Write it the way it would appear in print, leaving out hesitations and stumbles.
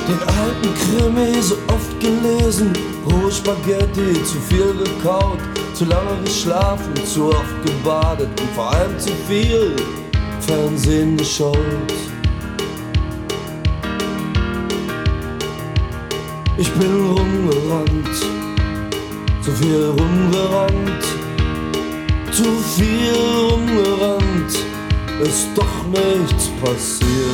Den alten Krimi so oft gelesen, rohe Spaghetti, zu viel gekaut, zu lange geschlafen, zu oft gebadet und vor allem zu viel Fernsehen geschaut. Ich bin rumgerannt, zu viel rumgerannt, zu viel rumgerannt, ist doch nichts passiert.